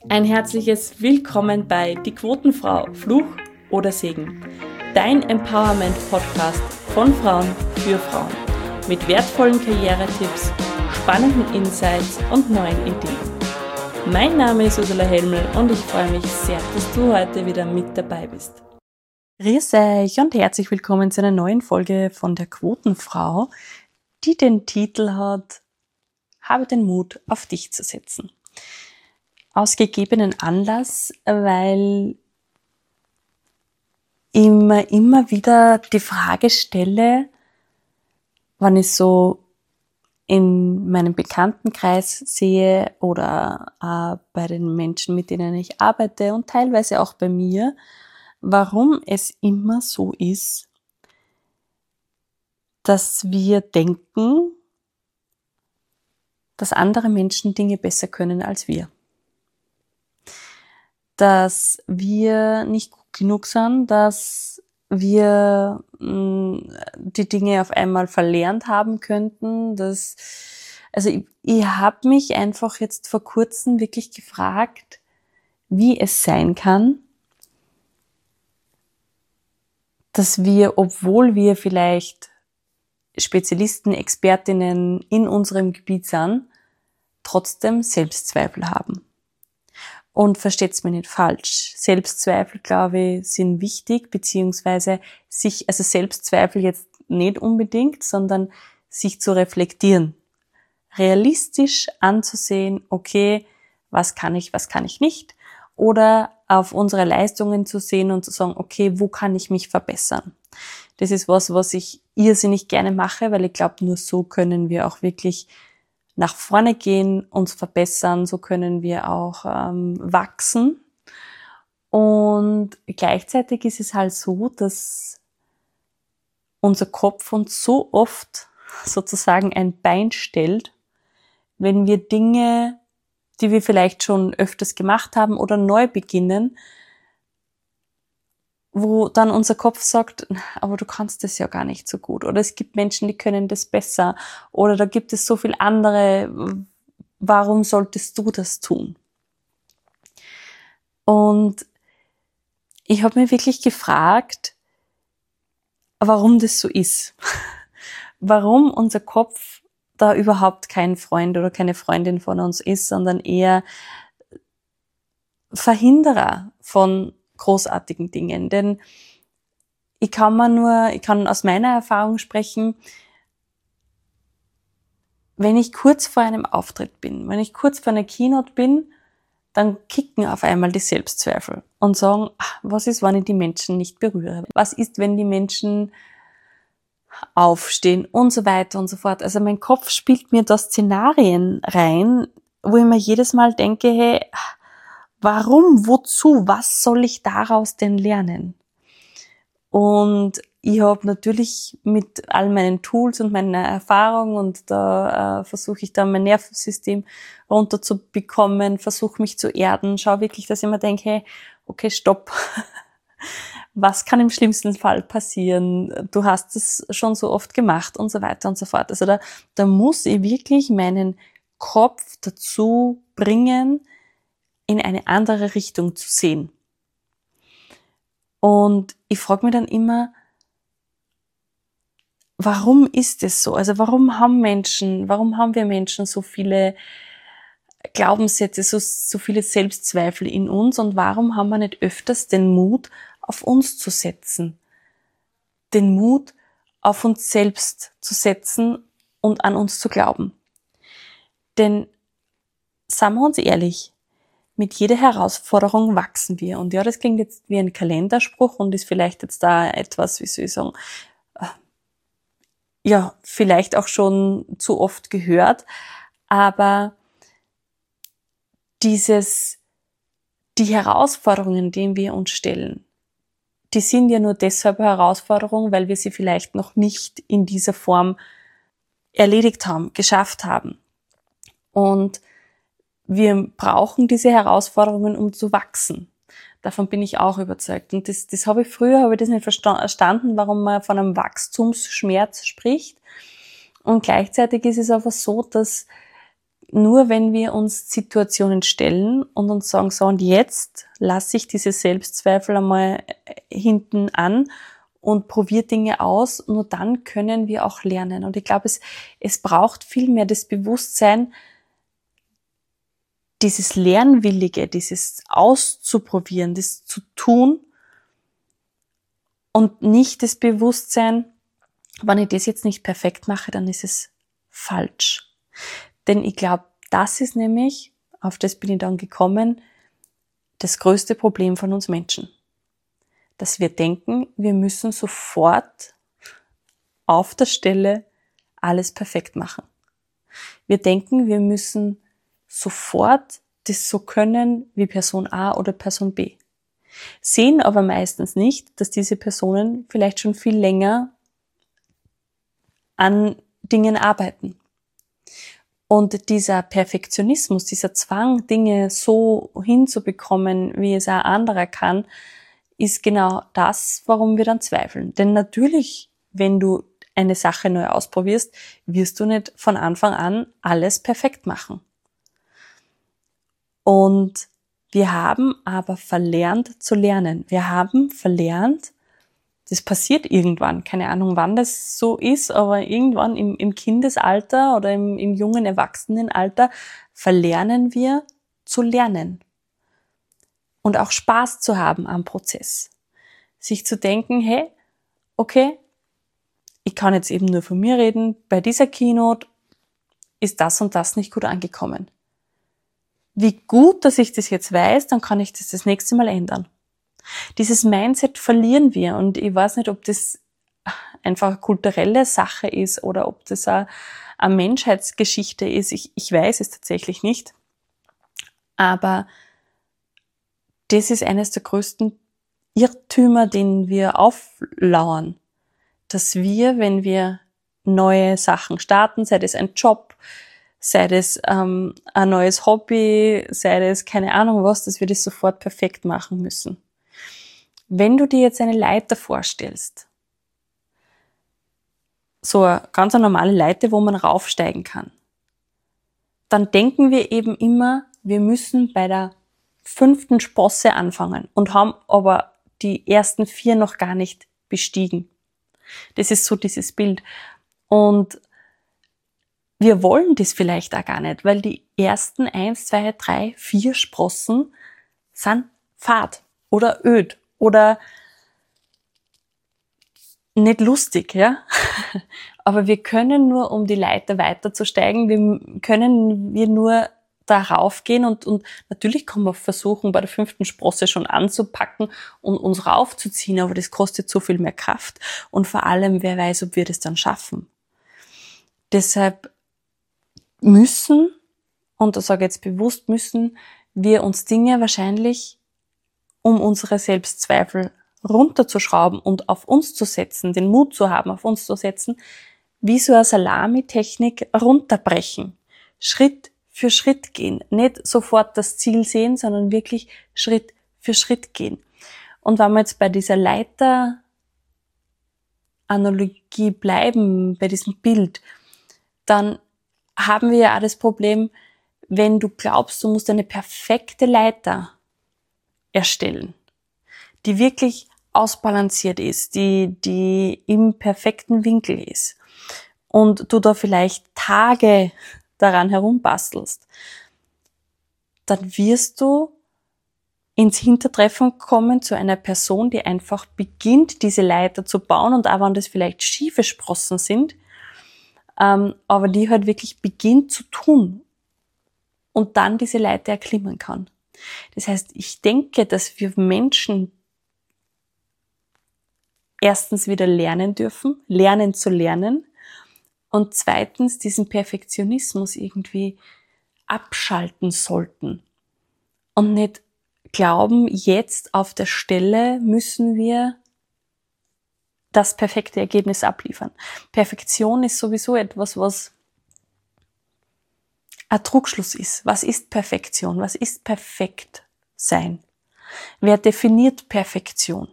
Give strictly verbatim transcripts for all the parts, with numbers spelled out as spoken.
Ein herzliches Willkommen bei Die Quotenfrau, Fluch oder Segen. Dein Empowerment-Podcast von Frauen für Frauen. Mit wertvollen Karrieretipps, spannenden Insights und neuen Ideen. Mein Name ist Ursula Helmel und ich freue mich sehr, dass du heute wieder mit dabei bist. Grüß euch und herzlich willkommen zu einer neuen Folge von der Quotenfrau, die den Titel hat: Habe den Mut, auf dich zu setzen. Aus gegebenen Anlass, weil ich mir immer wieder die Frage stelle, wenn ich so in meinem Bekanntenkreis sehe oder auch bei den Menschen, mit denen ich arbeite und teilweise auch bei mir, warum es immer so ist, dass wir denken, dass andere Menschen Dinge besser können als wir. Dass wir nicht gut genug sind, dass wir mh, die Dinge auf einmal verlernt haben könnten. Dass, also ich, ich habe mich einfach jetzt vor kurzem wirklich gefragt, wie es sein kann, dass wir, obwohl wir vielleicht Spezialisten, Expertinnen in unserem Gebiet sind, trotzdem Selbstzweifel haben. Und versteht's mir nicht falsch. Selbstzweifel, glaube ich, sind wichtig, beziehungsweise sich, also Selbstzweifel jetzt nicht unbedingt, sondern sich zu reflektieren. Realistisch anzusehen, okay, was kann ich, was kann ich nicht? Oder auf unsere Leistungen zu sehen und zu sagen, okay, wo kann ich mich verbessern? Das ist was, was ich irrsinnig gerne mache, weil ich glaube, nur so können wir auch wirklich nach vorne gehen, uns verbessern, so können wir auch ähm, wachsen. Und gleichzeitig ist es halt so, dass unser Kopf uns so oft sozusagen ein Bein stellt, wenn wir Dinge, die wir vielleicht schon öfters gemacht haben oder neu beginnen, wo dann unser Kopf sagt, aber du kannst das ja gar nicht so gut. Oder es gibt Menschen, die können das besser. Oder da gibt es so viel andere. Warum solltest du das tun? Und ich habe mich wirklich gefragt, warum das so ist. Warum unser Kopf da überhaupt kein Freund oder keine Freundin von uns ist, sondern eher Verhinderer von großartigen Dingen. Denn ich kann mir nur, ich kann aus meiner Erfahrung sprechen, wenn ich kurz vor einem Auftritt bin, wenn ich kurz vor einer Keynote bin, dann kicken auf einmal die Selbstzweifel und sagen, ach, was ist, wenn ich die Menschen nicht berühre? Was ist, wenn die Menschen aufstehen und so weiter und so fort. Also mein Kopf spielt mir da Szenarien rein, wo ich mir jedes Mal denke, hey, warum, wozu, was soll ich daraus denn lernen? Und ich habe natürlich mit all meinen Tools und meiner Erfahrung und da äh, versuche ich dann mein Nervensystem runterzubekommen, versuche mich zu erden, schaue wirklich, dass ich mir denke, hey, okay, stopp. Was kann im schlimmsten Fall passieren? Du hast es schon so oft gemacht und so weiter und so fort. Also da, da muss ich wirklich meinen Kopf dazu bringen, in eine andere Richtung zu sehen. Und ich frage mich dann immer, warum ist es so? Also warum haben Menschen, warum haben wir Menschen so viele Glaubenssätze, so, so viele Selbstzweifel in uns und warum haben wir nicht öfters den Mut, auf uns zu setzen? Den Mut, auf uns selbst zu setzen und an uns zu glauben. Denn, seien wir uns ehrlich, mit jeder Herausforderung wachsen wir. Und ja, das klingt jetzt wie ein Kalenderspruch und ist vielleicht jetzt da etwas, wie soll ich sagen, ja, vielleicht auch schon zu oft gehört, aber dieses, die Herausforderungen, denen wir uns stellen, die sind ja nur deshalb Herausforderungen, weil wir sie vielleicht noch nicht in dieser Form erledigt haben, geschafft haben. Und wir brauchen diese Herausforderungen, um zu wachsen. Davon bin ich auch überzeugt. Und das, das habe ich früher, habe ich das nicht verstanden, warum man von einem Wachstumsschmerz spricht. Und gleichzeitig ist es aber so, dass nur wenn wir uns Situationen stellen und uns sagen, so und jetzt lasse ich diese Selbstzweifel einmal hinten an und probiere Dinge aus, nur dann können wir auch lernen. Und ich glaube, es, es braucht viel mehr das Bewusstsein, dieses Lernwillige, dieses Auszuprobieren, das zu tun und nicht das Bewusstsein, wenn ich das jetzt nicht perfekt mache, dann ist es falsch. Denn ich glaube, das ist nämlich, auf das bin ich dann gekommen, das größte Problem von uns Menschen. Dass wir denken, wir müssen sofort auf der Stelle alles perfekt machen. Wir denken, wir müssen sofort das so können wie Person A oder Person B. Sehen aber meistens nicht, dass diese Personen vielleicht schon viel länger an Dingen arbeiten. Und dieser Perfektionismus, dieser Zwang, Dinge so hinzubekommen, wie es ein anderer kann, ist genau das, warum wir dann zweifeln. Denn natürlich, wenn du eine Sache neu ausprobierst, wirst du nicht von Anfang an alles perfekt machen. Und wir haben aber verlernt zu lernen. Wir haben verlernt, das passiert irgendwann, keine Ahnung, wann das so ist, aber irgendwann im, im Kindesalter oder im, im jungen Erwachsenenalter verlernen wir zu lernen. Und auch Spaß zu haben am Prozess. Sich zu denken, hey, okay, ich kann jetzt eben nur von mir reden, bei dieser Keynote ist das und das nicht gut angekommen. Wie gut, dass ich das jetzt weiß, dann kann ich das das nächste Mal ändern. Dieses Mindset verlieren wir und ich weiß nicht, ob das einfach eine kulturelle Sache ist oder ob das eine, eine Menschheitsgeschichte ist. Ich, ich weiß es tatsächlich nicht. Aber das ist eines der größten Irrtümer, denen wir auflauern. Dass wir, wenn wir neue Sachen starten, sei das ein Job, sei das ähm, ein neues Hobby, sei das keine Ahnung was, dass wir das sofort perfekt machen müssen. Wenn du dir jetzt eine Leiter vorstellst, so eine ganz normale Leiter, wo man raufsteigen kann, dann denken wir eben immer, wir müssen bei der fünften Sprosse anfangen und haben aber die ersten vier noch gar nicht bestiegen. Das ist so dieses Bild. Und wir wollen das vielleicht auch gar nicht, weil die ersten eins, zwei, drei, vier Sprossen sind fad oder öd oder nicht lustig, ja. Aber wir können nur, um die Leiter weiterzusteigen, wir können wir nur darauf gehen und, und natürlich kann man versuchen, bei der fünften Sprosse schon anzupacken und uns raufzuziehen, aber das kostet so viel mehr Kraft und vor allem, wer weiß, ob wir das dann schaffen. Deshalb müssen, und das sage ich jetzt bewusst, müssen wir uns Dinge wahrscheinlich, um unsere Selbstzweifel runterzuschrauben und auf uns zu setzen, den Mut zu haben, auf uns zu setzen, wie so eine Salami-Technik runterbrechen. Schritt für Schritt gehen. Nicht sofort das Ziel sehen, sondern wirklich Schritt für Schritt gehen. Und wenn wir jetzt bei dieser Leiter-Analogie bleiben, bei diesem Bild, dann haben wir ja auch das Problem, wenn du glaubst, du musst eine perfekte Leiter erstellen, die wirklich ausbalanciert ist, die, die im perfekten Winkel ist und du da vielleicht Tage daran herumbastelst, dann wirst du ins Hintertreffen kommen zu einer Person, die einfach beginnt, diese Leiter zu bauen und auch wenn das vielleicht schiefe Sprossen sind, ähm, aber die halt wirklich beginnt zu tun und dann diese Leiter erklimmen kann. Das heißt, ich denke, dass wir Menschen erstens wieder lernen dürfen, lernen zu lernen und zweitens diesen Perfektionismus irgendwie abschalten sollten und nicht glauben, jetzt auf der Stelle müssen wir das perfekte Ergebnis abliefern. Perfektion ist sowieso etwas, was ein Trugschluss ist. Was ist Perfektion? Was ist perfekt sein? Wer definiert Perfektion?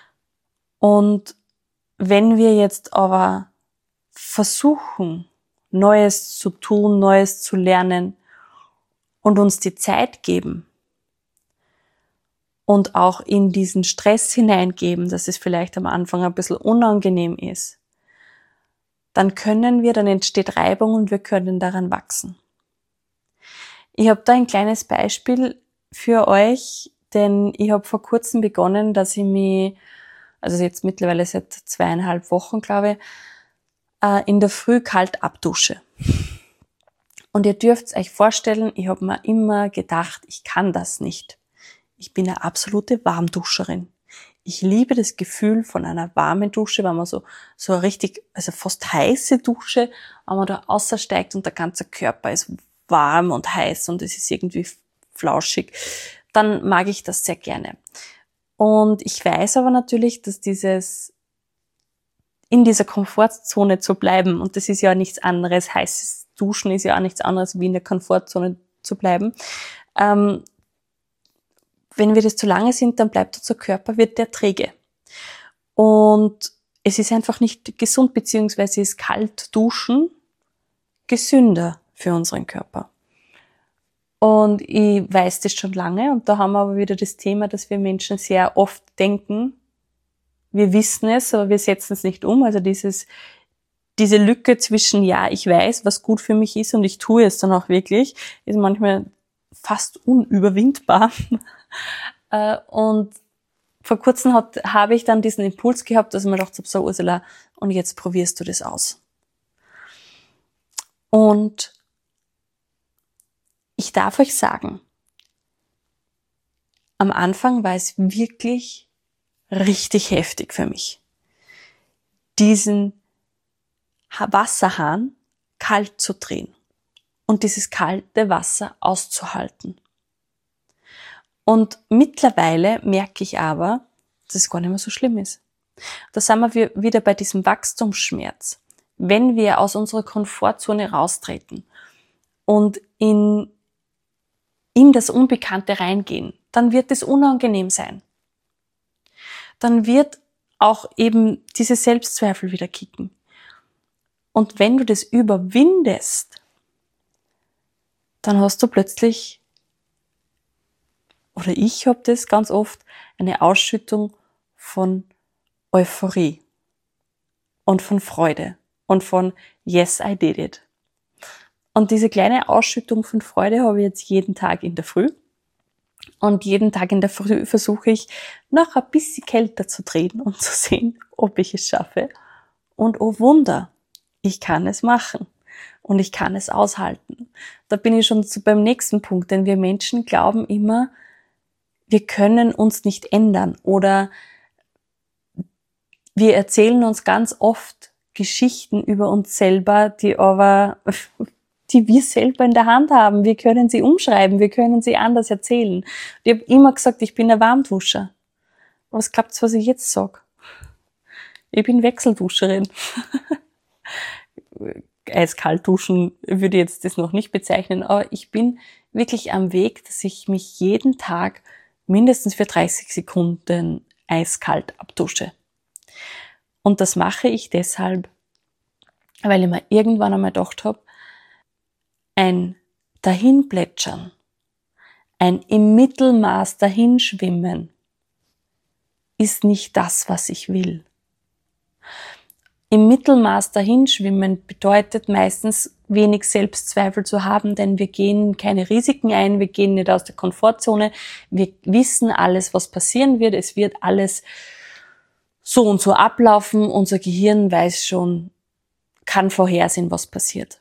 Und wenn wir jetzt aber versuchen, Neues zu tun, Neues zu lernen und uns die Zeit geben und auch in diesen Stress hineingeben, dass es vielleicht am Anfang ein bisschen unangenehm ist, dann können wir, dann entsteht Reibung und wir können daran wachsen. Ich habe da ein kleines Beispiel für euch, denn ich habe vor kurzem begonnen, dass ich mich, also jetzt mittlerweile seit zweieinhalb Wochen, glaube ich, in der Früh kalt abdusche. Und ihr dürft euch vorstellen, ich habe mir immer gedacht, ich kann das nicht. Ich bin eine absolute Warmduscherin. Ich liebe das Gefühl von einer warmen Dusche, wenn man so, so eine richtig, also fast heiße Dusche, wenn man da aussteigt und der ganze Körper ist warm und heiß und es ist irgendwie flauschig, dann mag ich das sehr gerne. Und ich weiß aber natürlich, dass dieses, in dieser Komfortzone zu bleiben, und das ist ja nichts anderes, heißes Duschen ist ja auch nichts anderes, wie in der Komfortzone zu bleiben, ähm, wenn wir das zu lange sind, dann bleibt unser Körper, wird der träge. Und es ist einfach nicht gesund, beziehungsweise ist kalt duschen gesünder für unseren Körper. Und ich weiß das schon lange und da haben wir aber wieder das Thema, dass wir Menschen sehr oft denken, wir wissen es, aber wir setzen es nicht um. Also dieses, diese Lücke zwischen, ja, ich weiß, was gut für mich ist und ich tue es dann auch wirklich, ist manchmal fast unüberwindbar. Und vor kurzem hat, habe ich dann diesen Impuls gehabt, dass ich mir gedacht habe, so Ursula, und jetzt probierst du das aus. Und ich darf euch sagen, am Anfang war es wirklich richtig heftig für mich, diesen Wasserhahn kalt zu drehen und dieses kalte Wasser auszuhalten. Und mittlerweile merke ich aber, dass es gar nicht mehr so schlimm ist. Da sind wir wieder bei diesem Wachstumsschmerz. Wenn wir aus unserer Komfortzone raustreten und in, in das Unbekannte reingehen, dann wird es unangenehm sein. Dann wird auch eben diese Selbstzweifel wieder kicken. Und wenn du das überwindest, dann hast du plötzlich, oder ich habe das ganz oft, eine Ausschüttung von Euphorie und von Freude und von Yes, I did it. Und diese kleine Ausschüttung von Freude habe ich jetzt jeden Tag in der Früh. Und jeden Tag in der Früh versuche ich, noch ein bisschen kälter zu drehen und zu sehen, ob ich es schaffe. Und oh Wunder, ich kann es machen. Und ich kann es aushalten. Da bin ich schon beim nächsten Punkt, denn wir Menschen glauben immer, wir können uns nicht ändern oder wir erzählen uns ganz oft Geschichten über uns selber, die aber, die wir selber in der Hand haben. Wir können sie umschreiben, wir können sie anders erzählen. Ich habe immer gesagt, ich bin ein Warmduscher. Was glaubt's, was ich jetzt sag? Ich bin Wechselduscherin. Eiskalt duschen würde ich jetzt das noch nicht bezeichnen, aber ich bin wirklich am Weg, dass ich mich jeden Tag mindestens für dreißig Sekunden eiskalt abdusche. Und das mache ich deshalb, weil ich mir irgendwann einmal gedacht habe, ein Dahinplätschern, ein im Mittelmaß dahinschwimmen ist nicht das, was ich will. Im Mittelmaß dahinschwimmen bedeutet meistens wenig Selbstzweifel zu haben, denn wir gehen keine Risiken ein, wir gehen nicht aus der Komfortzone, wir wissen alles, was passieren wird, es wird alles so und so ablaufen, unser Gehirn weiß schon, kann vorhersehen, was passiert.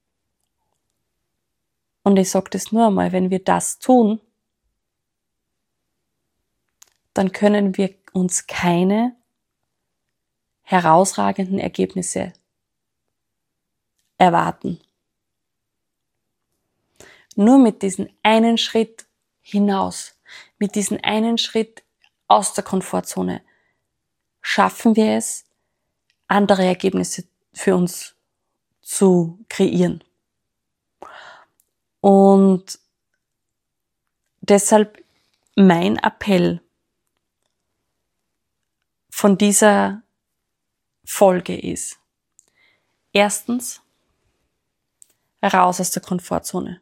Und ich sage das nur einmal, wenn wir das tun, dann können wir uns keine herausragenden Ergebnisse erwarten. Nur mit diesem einen Schritt hinaus, mit diesem einen Schritt aus der Komfortzone, schaffen wir es, andere Ergebnisse für uns zu kreieren. Und deshalb mein Appell von dieser Folge ist: Erstens, raus aus der Komfortzone.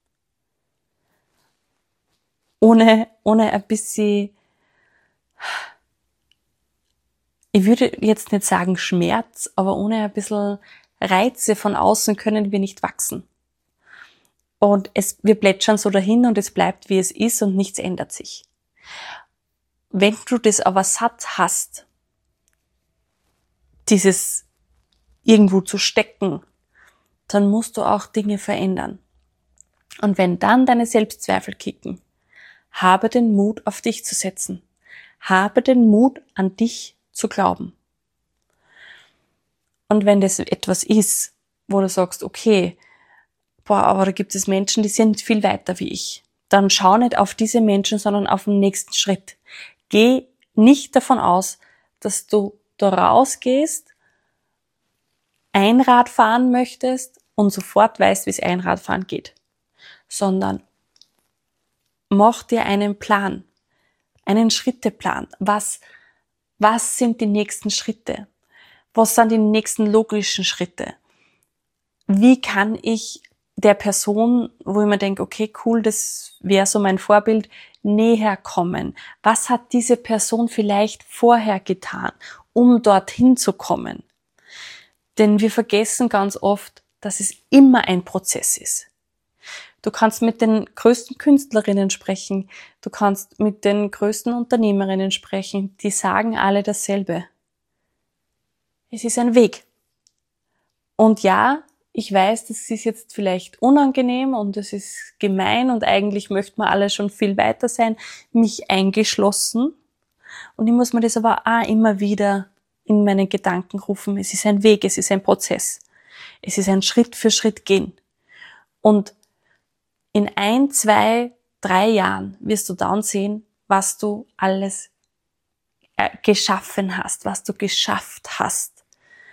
Ohne, ohne ein bisschen, ich würde jetzt nicht sagen Schmerz, aber ohne ein bisschen Reize von außen können wir nicht wachsen. Und es, wir plätschern so dahin und es bleibt, wie es ist und nichts ändert sich. Wenn du das aber satt hast, dieses irgendwo zu stecken, dann musst du auch Dinge verändern. Und wenn dann deine Selbstzweifel kicken, habe den Mut, auf dich zu setzen. Habe den Mut, an dich zu glauben. Und wenn das etwas ist, wo du sagst, okay, boah, aber da gibt es Menschen, die sind viel weiter wie ich, dann schau nicht auf diese Menschen, sondern auf den nächsten Schritt. Geh nicht davon aus, dass du da rausgehst, Einrad fahren möchtest und sofort weißt, wie es Einradfahren geht, sondern mach dir einen Plan, einen Schritteplan. Was, was sind die nächsten Schritte? Was sind die nächsten logischen Schritte? Wie kann ich der Person, wo ich mir denke, okay, cool, das wäre so mein Vorbild, näher kommen? Was hat diese Person vielleicht vorher getan, um dorthin zu kommen? Denn wir vergessen ganz oft, dass es immer ein Prozess ist. Du kannst mit den größten Künstlerinnen sprechen, du kannst mit den größten Unternehmerinnen sprechen, die sagen alle dasselbe. Es ist ein Weg. Und ja, ich weiß, das ist jetzt vielleicht unangenehm und es ist gemein und eigentlich möchte man alle schon viel weiter sein, mich eingeschlossen. Und ich muss mir das aber auch immer wieder in meinen Gedanken rufen. Es ist ein Weg, es ist ein Prozess. Es ist ein Schritt für Schritt gehen. Und in ein, zwei, drei Jahren wirst du dann sehen, was du alles geschaffen hast, was du geschafft hast,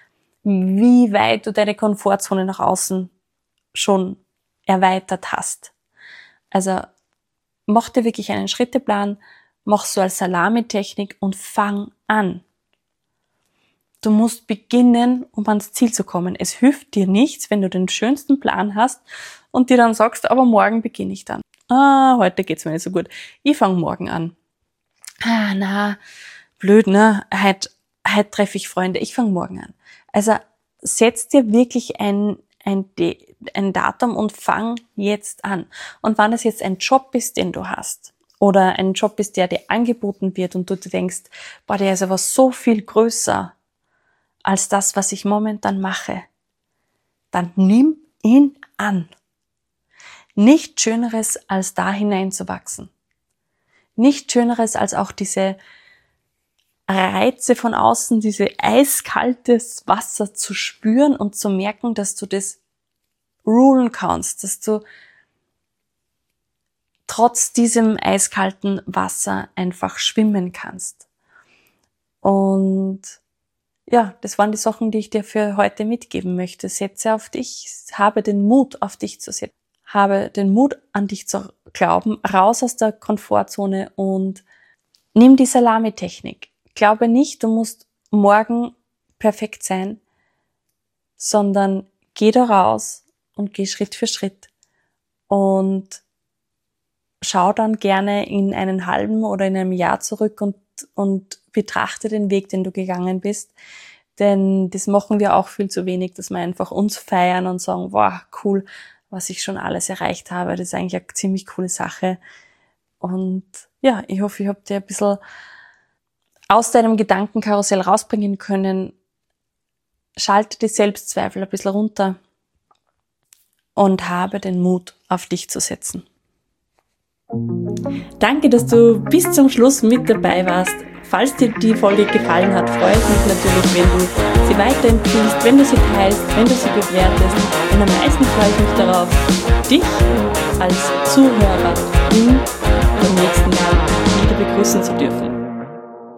wie weit du deine Komfortzone nach außen schon erweitert hast. Also mach dir wirklich einen Schritteplan, mach so als Salami-Technik und fang an. Du musst beginnen, um ans Ziel zu kommen. Es hilft dir nichts, wenn du den schönsten Plan hast und dir dann sagst, aber morgen beginne ich dann. Ah, heute geht's mir nicht so gut. Ich fange morgen an. Ah, na, blöd, ne? Heute, heute treffe ich Freunde. Ich fange morgen an. Also setz dir wirklich ein, ein, ein Datum und fang jetzt an. Und wenn das jetzt ein Job ist, den du hast, oder ein Job ist, der dir angeboten wird und du denkst, boah, der ist aber so viel größer als das, was ich momentan mache, dann nimm ihn an. Nichts Schöneres, als da hineinzuwachsen. Nichts Schöneres, als auch diese Reize von außen, diese eiskaltes Wasser zu spüren und zu merken, dass du das rulen kannst, dass du trotz diesem eiskalten Wasser einfach schwimmen kannst. Und ja, das waren die Sachen, die ich dir für heute mitgeben möchte. Setze auf dich, habe den Mut, auf dich zu setzen. Habe den Mut, an dich zu glauben, raus aus der Komfortzone und nimm die Salami-Technik. Glaube nicht, du musst morgen perfekt sein, sondern geh da raus und geh Schritt für Schritt und schau dann gerne in einen halben oder in einem Jahr zurück und, und betrachte den Weg, den du gegangen bist. Denn das machen wir auch viel zu wenig, dass wir einfach uns feiern und sagen, wow, cool, was ich schon alles erreicht habe. Das ist eigentlich eine ziemlich coole Sache. Und ja, ich hoffe, ich habe dir ein bisschen aus deinem Gedankenkarussell rausbringen können. Schalte die Selbstzweifel ein bisschen runter und habe den Mut, auf dich zu setzen. Danke, dass du bis zum Schluss mit dabei warst. Falls dir die Folge gefallen hat, freue ich mich natürlich, wenn du sie weiterempfiehlst, wenn du sie teilst, wenn du sie bewertest. Und am meisten freue ich mich darauf, dich als Zuhörer im nächsten Jahr wieder begrüßen zu dürfen.